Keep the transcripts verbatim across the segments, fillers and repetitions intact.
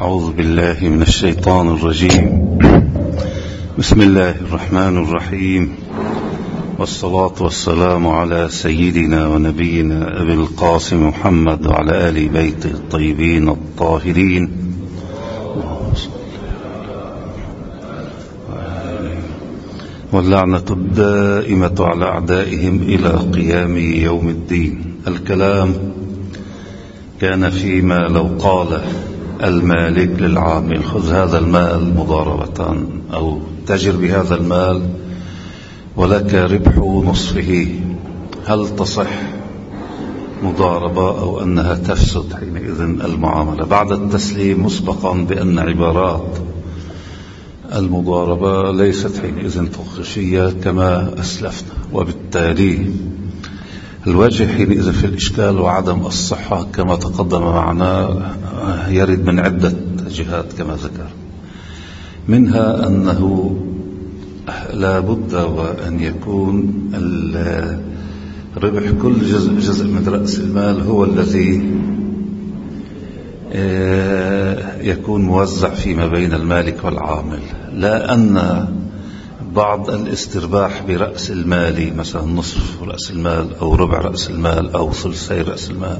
أعوذ بالله من الشيطان الرجيم. بسم الله الرحمن الرحيم، والصلاة والسلام على سيدنا ونبينا أبي القاسم محمد وعلى آل بيته الطيبين الطاهرين، واللعنة الدائمة على أعدائهم إلى قيام يوم الدين. الكلام كان فيما لو قال المالك للعامل: خذ هذا المال مضاربة أو تجر بهذا المال ولك ربح نصفه، هل تصح مضاربة أو أنها تفسد حينئذ المعاملة؟ بعد التسليم مسبقا بأن عبارات المضاربة ليست حينئذ توقيفية كما أسلفنا، وبالتالي الوجه حينئذ في الإشكال وعدم الصحة كما تقدم معنا يرد من عدة جهات كما ذكر، منها أنه لا بد وأن يكون الربح كل جزء, جزء من رأس المال هو الذي يكون موزع فيما بين المالك والعامل، لا أن بعض الاسترباح برأس المال مثلا نصف رأس المال أو ربع رأس المال أو ثلثي رأس المال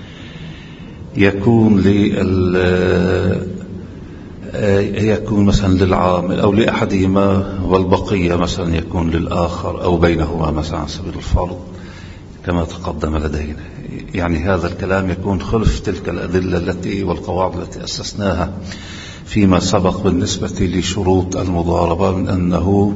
يكون لل يكون مثلا للعامل أو لأحدهما والبقية مثلا يكون للآخر أو بينهما مثلا على سبيل الفرض كما تقدم لدينا. يعني هذا الكلام يكون خلف تلك الأدلة التي والقواعد التي أسسناها فيما سبق بالنسبة لشروط المضاربة، من أنه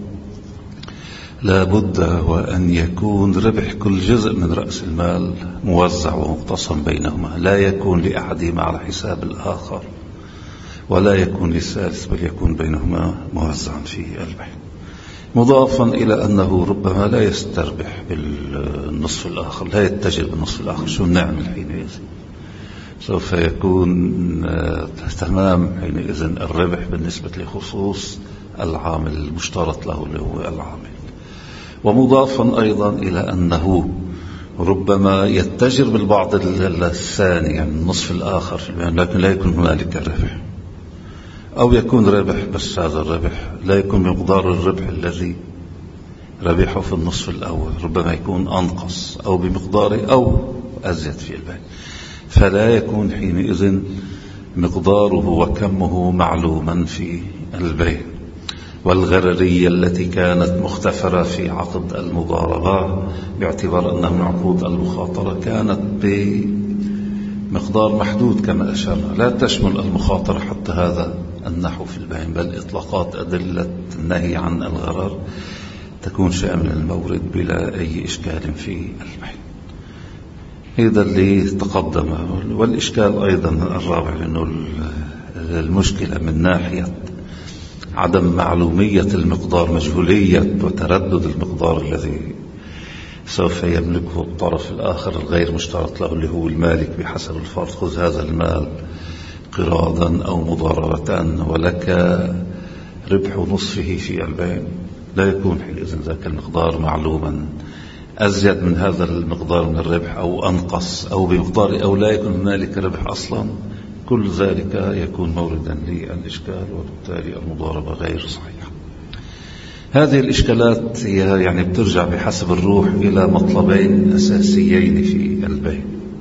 لا بد وأن يكون ربح كل جزء من رأس المال موزع ومقتسم بينهما، لا يكون لأحدهما على حساب الآخر ولا يكون للثالث، بل يكون بينهما موزعا في الربح، مضافا إلى أنه ربما لا يستربح بالنصف الآخر، لا يتجر بالنصف الآخر. شو نعمل حينئذ؟ سوف يكون تمام حينئذ الربح بالنسبة لخصوص العامل المشترط له اللي هو العامل، ومضافا أيضا إلى أنه ربما يتجر بالبعض الثاني يعني النصف الآخر في البيان، لكن لا يكون هنالك الربح، أو يكون ربح بس هذا الربح لا يكون بمقدار الربح الذي ربحه في النصف الأول، ربما يكون أنقص أو بمقدار أو أزيد في البيان، فلا يكون حينئذ مقداره وكمه معلوما في البيع. والغررية التي كانت مختفرة في عقد المضاربة باعتبار أنها من عقود المخاطرة كانت بمقدار محدود كما أشرنا، لا تشمل المخاطرة حتى هذا النحو في البيع، بل إطلاقات أدلة النهي عن الغرر تكون شيئا من المورد بلا أي إشكال في البيع. هذا اللي تقدم. والإشكال أيضا الرابع لأنه المشكلة من ناحية عدم معلومية المقدار، مجهولية وتردد المقدار الذي سوف يملكه الطرف الآخر الغير مشترط له اللي هو المالك بحسب الفرض: خذ هذا المال قراضا أو مضاربة ولك ربح نصفه في البيع، لا يكون حينئذ ذاك المقدار معلوما، أزيد من هذا المقدار من الربح أو أنقص أو بمقدار أو لا يكون هنالك ربح أصلا، كل ذلك يكون موردا للإشكال، وبالتالي المضاربة غير صحيحة. هذه الإشكالات هي يعني بترجع بحسب الروح إلى مطلبين أساسيين في البيع.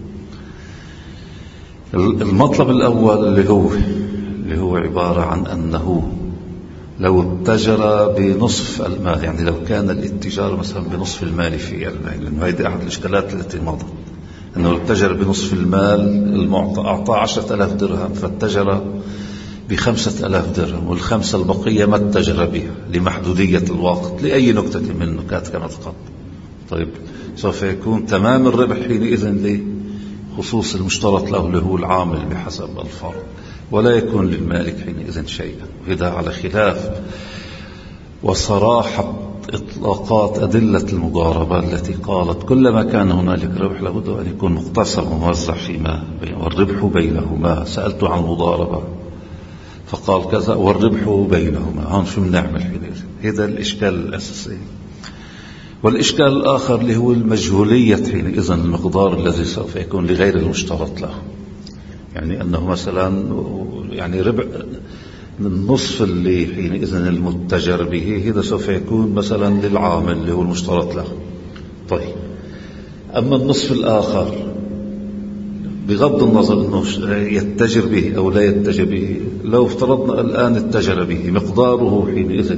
المطلب الأول اللي هو اللي هو عبارة عن أنه لو اتجر بنصف المال، يعني لو كان الاتجار مثلا بنصف المال في المال، لأنه هذه أحد الإشكالات التي مضت، أنه اتجر بنصف المال المعطى، أعطى عشرة ألاف درهم فاتجر بخمسة ألاف درهم، والخمسة البقية ما اتجر بها لمحدودية الوقت لأي نكتة من النكات كما تقدم. طيب سوف يكون تمام الربح حينئذ لخصوص المشترط له اللي هو العامل بحسب الفرض، ولا يكون للمالك حينئذ شيئا. وهذا على خلاف وصراحة إطلاقات أدلة المضاربة التي قالت كلما كان هنالك ربح لابد أن يكون مقتسم وموزع فيما بين، والربح بينهما. سألت عن المضاربة فقال كذا والربح بينهما، هون شو بنعمل حينئذ؟ هذا الإشكال الأساسي. والإشكال الآخر اللي هو المجهولية حينئذ المقدار الذي سوف يكون لغير المشترط له، يعني أنه مثلا يعني ربع النصف اللي حينئذ المتجر به هذا سوف يكون مثلا للعامل اللي هو المشترط له. طيب أما النصف الآخر بغض النظر أنه يتجر به أو لا يتجر به، لو افترضنا الآن اتجر به مقداره حينئذ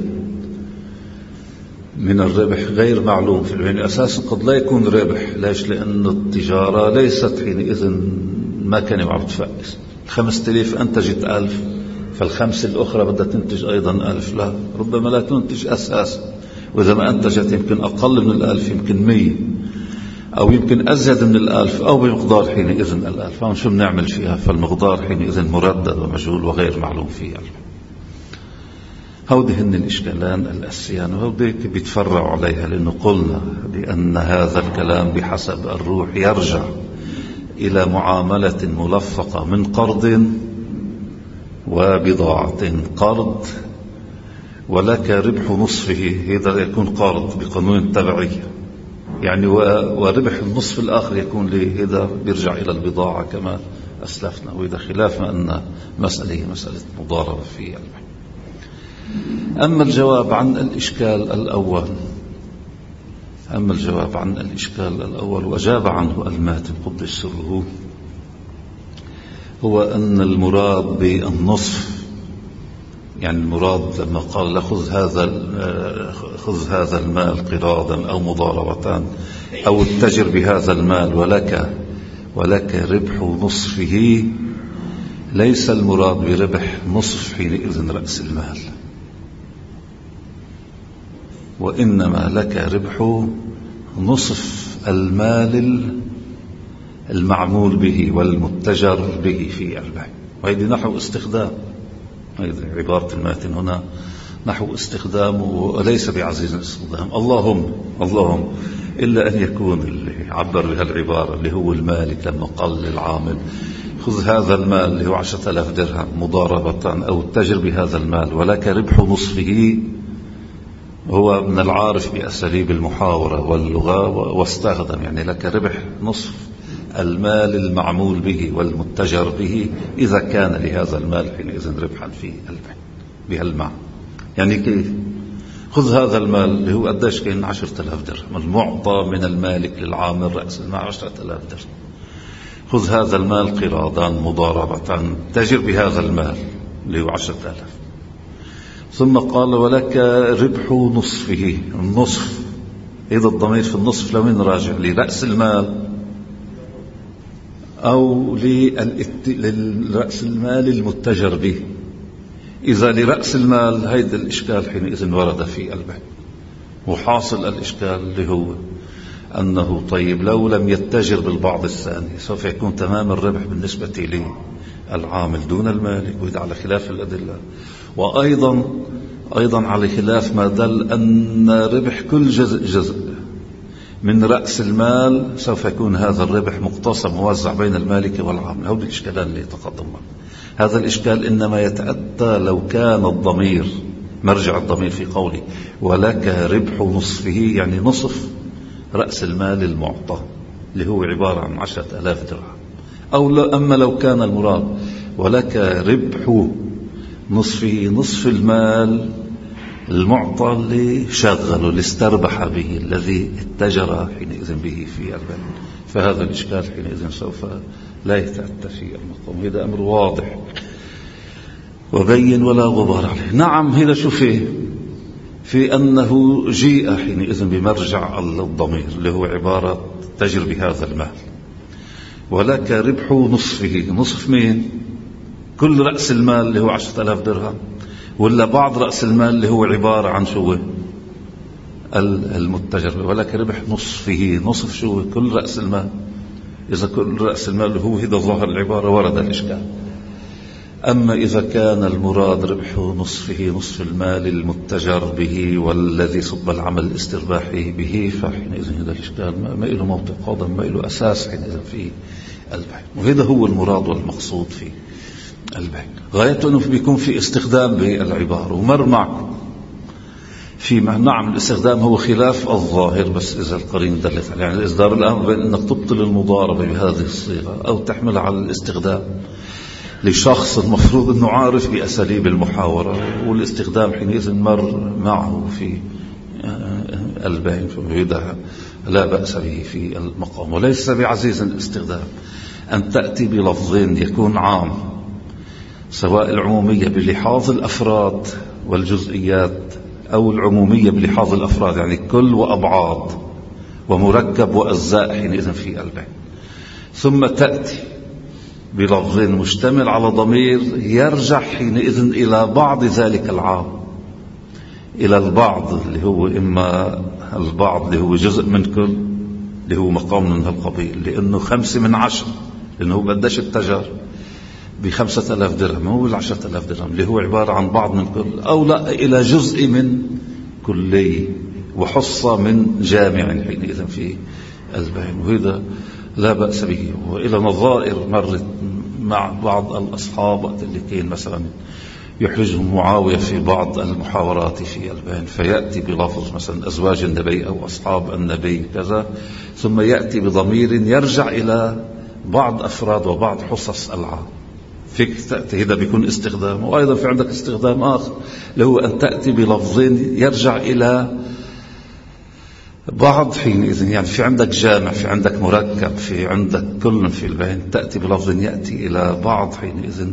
من الربح غير معلوم في العين أساسا، قد لا يكون ربح. ليش؟ لأن التجارة ليست حينئذ مكنة وعم تفقس. خمسة آلاف أنتجت ألف، فالخمسة الأخرى بدها تنتج أيضا ألف، لا، ربما لا تنتج أساسا، وإذا ما أنتجت يمكن أقل من الألف، يمكن مية أو يمكن أزيد من الألف أو بمقدار حينئذ الألف. فهم شو بنعمل فيها؟ فالمقدار حينئذ مردد ومجهول وغير معلوم فيها. هودي هن الإشكالان الأساسيان، وهودي بيتفرعوا عليها، لأنه قلنا بأن هذا الكلام بحسب الروح يرجع إلى معاملة ملفقة من قرض وبضاعة. قرض ولك ربح نصفه، هذا يكون قرض بقانون التبعية يعني، وربح النصف الآخر يكون لهذا بيرجع إلى البضاعة كما أسلفنا. وإذا خلاف ما أن مسألة مسألة مضاربة في البيع. أما الجواب عن الإشكال الأول أما الجواب عن الإشكال الأول وأجاب عنه الماتن قدس سره، هو أن المراد بالنصف، يعني المراد لما قال له خذ هذا خذ هذا المال قراضا أو مضاربة أو اتجر بهذا المال ولك ولك ربح نصفه، ليس المراد بربح نصف حينئذ رأس المال، وإنما لك ربح نصف المال المعمول به والمتجر به في البيع. وهذه نحو استخدام، هذه عبارة الماتن هنا نحو استخدام وليس بعزيز الاستخدام. اللهم اللهم إلا أن يكون اللي عبر بها العبارة اللي هو المالك لما قال للعامل خذ هذا المال اللي هو عشرة آلاف درهم مضاربة أو اتجر بهذا المال ولك ربح نصفه، هو من العارف بأساليب المحاورة واللغة واستخدم يعني لك ربح نصف المال المعمول به والمتجر به إذا كان لهذا المال حينئذ ربحا في البيع بهالمعنى. يعني كيف؟ خذ هذا المال اللي هو قديش كان عشرة آلاف درهم المعطى من المالك للعامل رأس المال عشرة آلاف درهم، خذ هذا المال قراضا مضاربة تجر بهذا المال اللي هو عشرة آلاف، ثم قال ولك ربح نصفه. النصف إذا الضمير في النصف لمن راجع؟ لرأس المال أو لرأس المال المتجر به؟ إذا لرأس المال هيدا الإشكال حينئذ ورد في البيع. وحاصل الإشكال اللي هو أنه طيب لو لم يتجر بالبعض الثاني سوف يكون تمام الربح بالنسبة للعامل دون المالك، وإذا على خلاف الأدلة، وأيضا أيضا على خلاف ما دل أن ربح كل جزء جزء من رأس المال سوف يكون هذا الربح مقتسم موزع بين المالك والعامل. هذا الإشكالان اللي تقدمنا. هذا الإشكال إنما يتأتى لو كان الضمير مرجع الضمير في قوله ولك ربح نصفه، يعني نصف رأس المال المعطى اللي هو عبارة عن عشرة آلاف درهم، أو لا أما لو كان المراد ولك ربح نصفه نصف المال المعطى اللي شغله اللي استربح به الذي اتجر حينئذ به في البيع، فهذا الإشكال حينئذ سوف لا يتأتى في المقام. هذا أمر واضح وبين ولا غبار عليه. نعم هذا شو فيه؟ في أنه جيء حينئذ بمرجع الضمير اللي هو عبارة تجر بهذا المال ولك ربح نصفه. نصف مين؟ كل رأس المال اللي هو عشرة آلاف درهم، ولا بعض رأس المال اللي هو عبارة عن شو المتجر؟ ولك ربح نصفه. نصف شو؟ كل رأس المال. إذا كل رأس المال هو هذا ظاهر العبارة ورد الإشكال. أما إذا كان المراد ربح نصفه نصف المال المتجر به والذي صب العمل الاسترباحي به، فحينئذ هذا الإشكال ما له موطئ قادم، ما له أساس حينئذ في البيع. وهذا هو المراد والمقصود في البيع. غايته أنه بيكون في استخدام بالعبارة. ومر معكم في نعم الاستخدام هو خلاف الظاهر، بس إذا القرين دلت عليه. يعني الإصدار الآن بين أنك تبطل المضاربة بهذه الصيغة أو تحملها على الاستخدام لشخص المفروض أنه عارف بأساليب المحاورة، والاستخدام حينئذ مر معه في البين، فهذا لا بأس به في المقام. وليس بعزيز الاستخدام أن تأتي بلفظ يكون عام، سواء العمومية بلحاظ الأفراد والجزئيات أو العمومية بلحاظ الأفراد، يعني كل وأبعاد ومركب وأجزاء حينئذ في البين، ثم تأتي بلفظ مشتمل على ضمير يرجع حينئذ إلى بعض ذلك العام، إلى البعض اللي هو إما البعض اللي هو جزء من كل، اللي هو مقام من هالقبيل، لأنه خمسة من عشر، لأنه بدش التجار بخمسة ألاف درهم، هو العشرة ألاف درهم اللي هو عبارة عن بعض من كل، أو لا إلى جزء من كلي وحصة من جامع حينئذ في البين، وهذا لا بأس به. وإلى نظائر مرت مع بعض الأصحاب اللي كان مثلا يحرجهم معاوية في بعض المحاورات في البين، فيأتي بلفظ مثلا أزواج النبي أو أصحاب النبي كذا، ثم يأتي بضمير يرجع إلى بعض أفراد وبعض حصص العام، فيك تأتي، هذا بيكون استخدام. وأيضا في عندك استخدام آخر اللي هو أن تأتي بلفظ يرجع إلى بعض حينئذ، يعني في عندك جامع، في عندك مركب، في عندك كل في البين، تأتي بلفظ يأتي إلى بعض حينئذ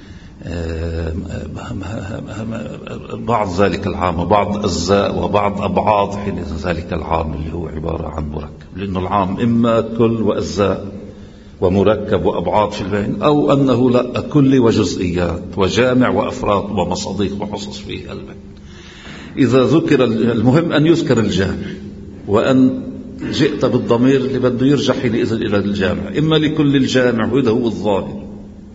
بعض ذلك العام وبعض أجزاء وبعض أبعاد حينئذ ذلك العام اللي هو عبارة عن مركب، لأنه العام إما كل وأجزاء ومركب وأبعاد في البين، أو أنه لا كل وجزئيات وجامع وأفراد ومصاديق وحصص في البين. إذا ذكر المهم أن يذكر الجامع، وأن جئت بالضمير اللي بده يرجع حينئذ إلى الجامع، إما لكل الجامع، وهذا هو الظاهر.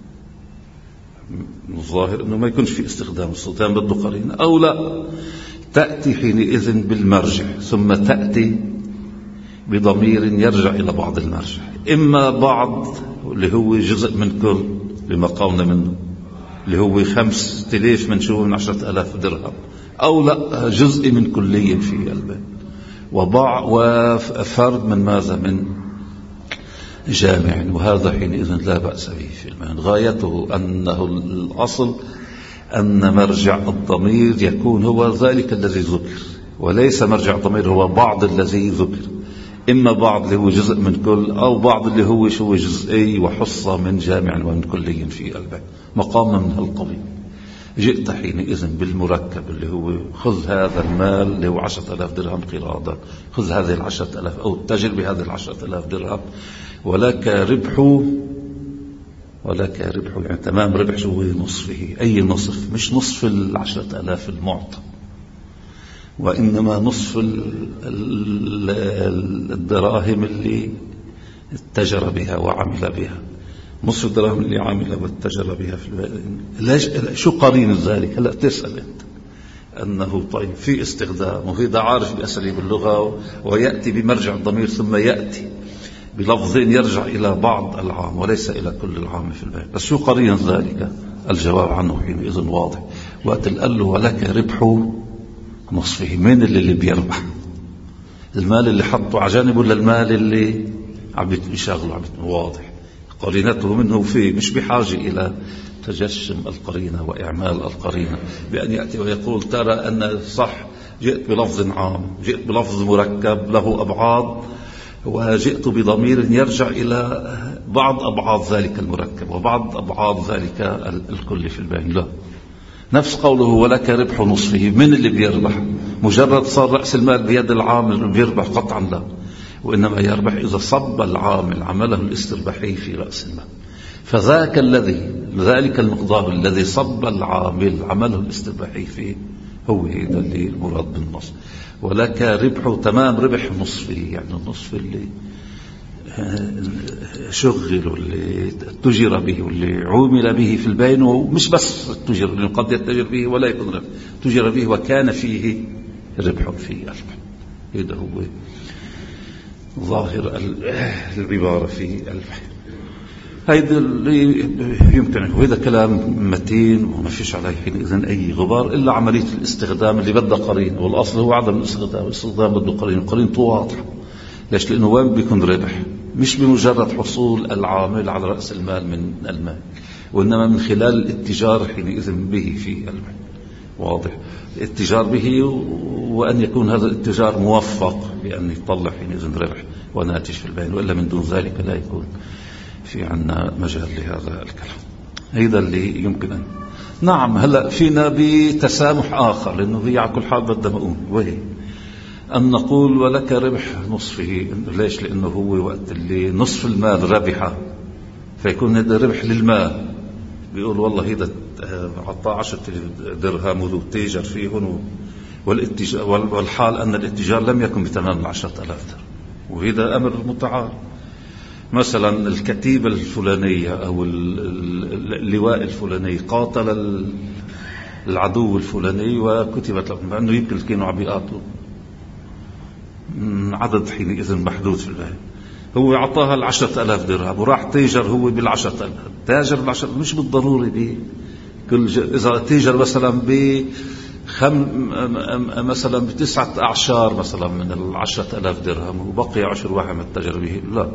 الظاهر أنه ما يكونش في استخدام السلطان بده قرينة، أو لا تأتي حينئذ بالمرجع، ثم تأتي بضمير يرجع إلى بعض المرجع، إما بعض اللي هو جزء من كل لما قامنا منه اللي هو خمس تلاف من شو من عشرة ألاف درهم، أو لا جزء من كلية في البين، وبع وفرد من ماذا من جامع، وهذا حينئذ لا بأس به في البين. غايته أنه الأصل أن مرجع الضمير يكون هو ذلك الذي ذكر، وليس مرجع الضمير هو بعض الذي ذكر، إما بعض اللي هو جزء من كل، أو بعض اللي هو شو جزئي وحصة من جامع ومن كلي في البين، مقام من هالقبيل. جئت حينئذ بالمركب اللي هو خذ هذا المال اللي هو عشرة ألاف درهم قراضا، خذ هذه العشرة ألاف أو تجر بهذه العشرة ألاف درهم، ولك ربح، ولك ربح يعني تمام ربح شو نصفه، أي نصف، مش نصف العشرة ألاف المعطى، وإنما نصف الدراهم اللي اتجر بها وعمل بها، نصف الدراهم اللي عمل واتجر بها في ليش شو قرين ذلك؟ هلا تسأل أنت أنه طيب في استخدام، وهذا عارف بأساليب اللغة، ويأتي بمرجع الضمير ثم يأتي بلفظ يرجع إلى بعض العام وليس إلى كل العام في البيت. بس شو قرين ذلك؟ الجواب عنه حينئذ واضح. وقت قال له ولك ربح نصفه، من اللي, اللي بيربح؟ المال اللي حطه على جانب ولا المال اللي عم يشغله؟ عم واضح قرينته منه فيه، مش بحاجة إلى تجشم القرينة وإعمال القرينة بأن يأتي ويقول ترى أن صح جئت بلفظ عام، جئت بلفظ مركب له أبعاد، وجئت بضمير يرجع إلى بعض أبعاد ذلك المركب وبعض أبعاد ذلك الكل في البين. لا، نفس قوله ولك ربح نصفه، من اللي بيربح؟ مجرد صار رأس المال بيد العامل بيربح؟ قطعا لا، وإنما يربح إذا صب العامل عمله الاسترباحي في رأس المال، فذاك الذي ذلك المقدار الذي صب العامل عمله الاسترباحي فيه هو هذا اللي المراد بالنص. ولك ربح تمام ربح نصفه، يعني النصف اللي شغل واللي تجر به واللي عمل به في البين، ومش بس تجر، لأنه قد يتجر به ولا يكون ربح، تجر به وكان فيه ربح في البين. هذا هو ظاهر العبارة في البين. هيدا اللي يمكن، وهذا كلام متين وما فيش عليه حينئذ أي غبار إلا عملية الاستخدام اللي بدها قرين، والأصل هو عدم الاستخدام. الاستخدام بده قرين، قرين واضحة. ليش؟ لأنه وين بيكون ربح؟ مش بمجرد حصول العامل على رأس المال من المال، وإنما من خلال الاتجار حينئذ به في المال. واضح؟ الاتجار به، وأن يكون هذا الاتجار موفق بأن يطلع حينئذ ربح وناتج في البيع، وإلا من دون ذلك لا يكون في عنا مجال لهذا الكلام. هذا اللي يمكن أن نعم. هلأ فينا بتسامح آخر، لأنه هي على كل حال بدنا نقول وهي أن نقول ولك ربح نصفه. ليش؟ لأنه هو وقت اللي نصف المال ربحه فيكون هذا ربح للمال. بيقول والله هذا عطاه عشرة درهم وتاجر فيهم، والحال أن الاتجار لم يكن بتمام العشرة ألاف درهم، وهذا أمر متعارف. مثلا الكتيبة الفلانية أو اللواء الفلاني قاتل العدو الفلاني وكتبت له، مع أنه يمكن كانوا عم يقاتلوا عدد حينئذ محدود في البيت، هو عطاها العشرة ألاف درهم وراح تاجر هو بالعشرة ألاف. تاجر بالعشرة، مش بالضروري دي كل ج... إذا تاجر مثلا ب خم... مثلا بتسعة أعشار مثلا من العشرة ألاف درهم وبقي عشر واحد من التجر به، لا،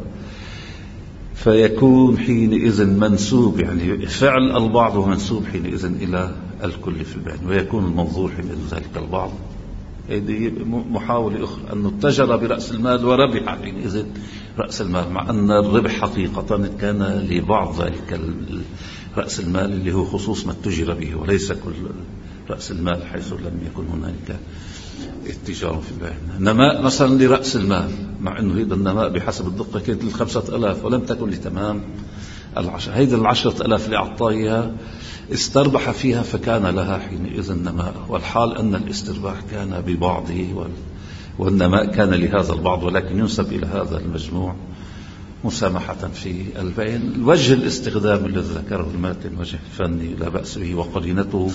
فيكون حينئذ منسوب، يعني فعل البعض ومنسوب حينئذ إلى الكل في البيع، ويكون المنظور حينئذ ذلك البعض. هذه محاولة أخرى أنه اتجر برأس المال وربح حينئذ رأس المال، مع أن الربح حقيقة كان لبعض ذلك رأس المال اللي هو خصوص ما اتجر به، وليس كل رأس المال حيث لم يكن هنالك اتجار في البيع. نماء مثلا لرأس المال، مع أنه هذا النماء بحسب الدقة كانت للخمسة ألاف ولم تكن لتمام العشرة. هذا العشرة ألاف اللي أعطاها استربح فيها فكان لها حينئذ النماء، والحال أن الاسترباح كان ببعضه والنماء كان لهذا البعض، ولكن ينسب إلى هذا المجموع مسامحة في البيع. الوجه الاستخدام الذي ذكره الماتن وجه فني لا بأس به، وقرينته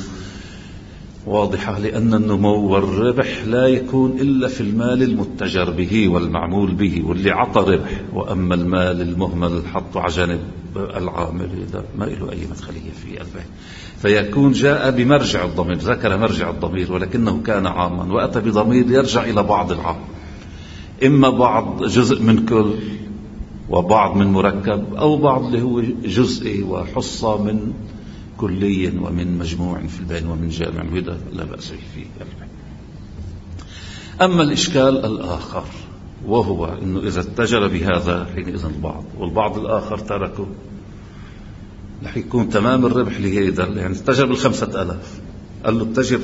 واضحة، لأن النمو والربح لا يكون إلا في المال المتجر به والمعمول به واللي عطى ربح. وأما المال المهمل حطه على جانب العامل هذا ما له أي مدخلية في البيع، فيكون جاء بمرجع الضمير، ذكر مرجع الضمير ولكنه كان عاما، وأتى بضمير يرجع إلى بعض العام، إما بعض جزء من كل وبعض من مركب، أو بعض اللي هو جزئي وحصة من كلي ومن مجموع في البين ومن جامع، وهذا لا بأس به في البين. أما الإشكال الآخر وهو أنه إذا اتجر بهذا حينئذ البعض والبعض الآخر تركه، رح يكون تمام الربح لهذا، يعني اتجر بالخمسة ألاف، قال له اتجر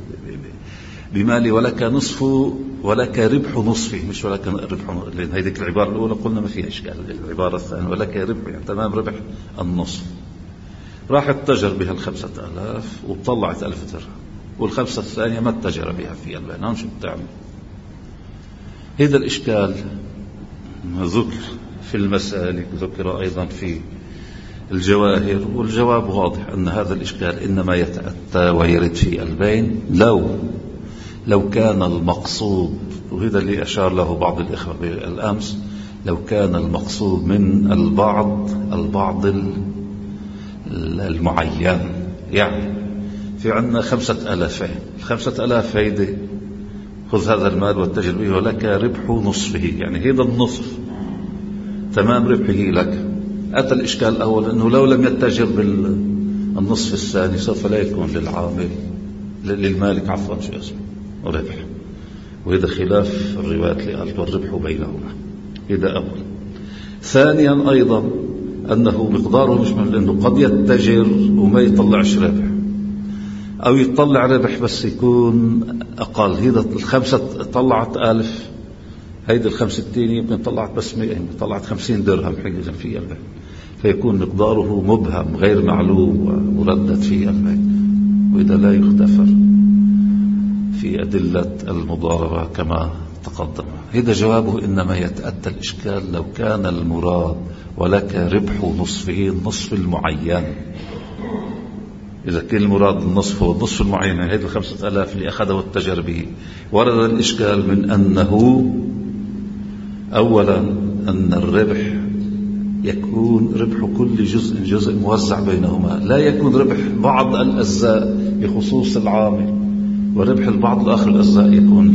بمالي ولك نصفه ولك ربح نصفه، مش ولك ربح، لأن هذيك العبارة الأولى قلنا ما فيها إشكال. العبارة الثانية ولك ربح، يعني تمام ربح النصف. راح اتجر بها الخمسة ألاف وطلعت ألف درهم، والخمسة الثانية ما اتجر بها في البيان، شو بتعمل؟ هذا الإشكال ذكر في المسالك، ذكر أيضا في الجواهر، والجواب واضح أن هذا الإشكال إنما يتأتى ويرد في البين لو لو كان المقصود، وهذا اللي أشار له بعض الإخوة بالأمس، لو كان المقصود من البعض البعض المعين. يعني في عندنا خمسة ألافين، الخمسة ألاف هيدي خذ هذا المال واتجر به ولك ربح نصفه، يعني هذا النصف تمام ربحه لك. أتى الإشكال الأول أنه لو لم يتجر بالنصف الثاني سوف لا يكون للعامل للمالك عفوا شو اسمه ربح، وهذا خلاف الروايات اللي قالت والربح بينهما. هذا أول. ثانيا أيضا أنه مقداره مش من، لأنه قد يتجر وما يطلعش ربح، أو يطلع ربح بس يكون أقل. هذا الخمسة طلعت ألف، هيدا الخمسة التانية يمكن طلعت بس مئة، طلعت خمسين درهم حينئذ في البيع، فيكون مقداره مبهم غير معلوم ومردد في البيع، وإذا لا يختفر في أدلة المضاربة كما تقدم. هذا جوابه إنما يتأتى الإشكال لو كان المراد ولك ربح نصفه النصف المعين. إذا كان المراد النصف هو النصف المعين، هذه الخمسة ألاف اللي أخذه والتجر به، ورد الإشكال من أنه أولا أن الربح يكون ربح كل جزء جزء موزع بينهما، لا يكون ربح بعض الأجزاء لخصوص العامل وربح البعض الآخر الأجزاء يكون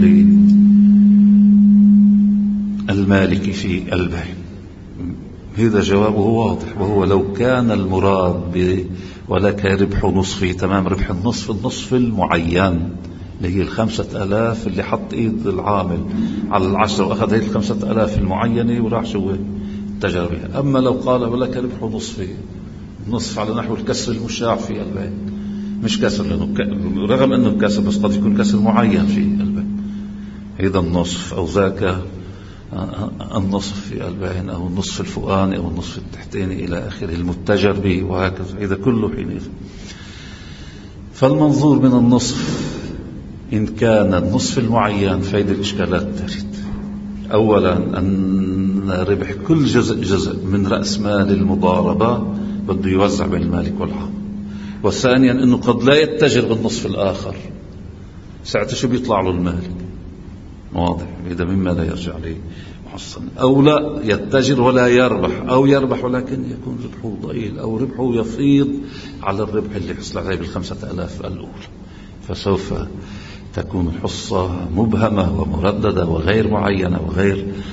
للمالك في البيع. هذا جوابه واضح، وهو لو كان المراد ب ولك ربح نصفي، تمام، ربح النصف النصف المعين اللي هي الخمسة آلاف اللي حط إيد العامل على العشرة وأخذ هذه الخمسة آلاف المعينة وراح شو تجر بها. أما لو قال ولك ربح نصفي، نصف على نحو الكسر المشاع في البيع، مش كسر لأنه ك... رغم أنه كسر بس قد يكون كسر معين في البيع، هذا النصف أو ذاك النصف في البيع أو النصف الفوقاني أو النصف التحتاني إلى آخره المتجر به، وهكذا إذا كله حينئذ. فالمنظور من النصف إن كان النصف المعين فإذا الإشكالات ترد. أولا أن ربح كل جزء جزء من رأس مال المضاربة بده يوزع بين المالك والعام. وثانيا أنه قد لا يتجر بالنصف الآخر، ساعتها شو بيطلع له المالك؟ واضح، إذا مما لا يرجع عليه محصن. أو لا يتجر ولا يربح، أو يربح ولكن يكون ربحه ضئيل، أو ربحه يفيض على الربح اللي حصل عليه بالخمسة آلاف الأولى، فسوف تكون الحصة مبهمة ومرددة وغير معينة وغير